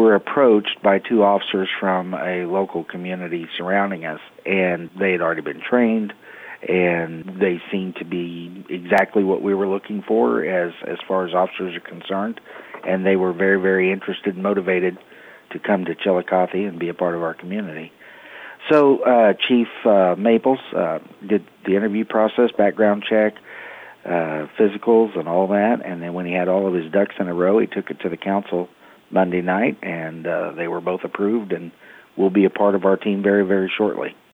were approached by two officers from a local community surrounding us, and they had already been trained, and they seemed to be exactly what we were looking for as far as officers are concerned, and they were very, very interested and motivated to come to Chillicothe and be a part of our community. So Chief Maples did the interview process, background check, physicals, and all that, and then when he had all of his ducks in a row, he took it to the council Monday night, and they were both approved and will be a part of our team very, very shortly.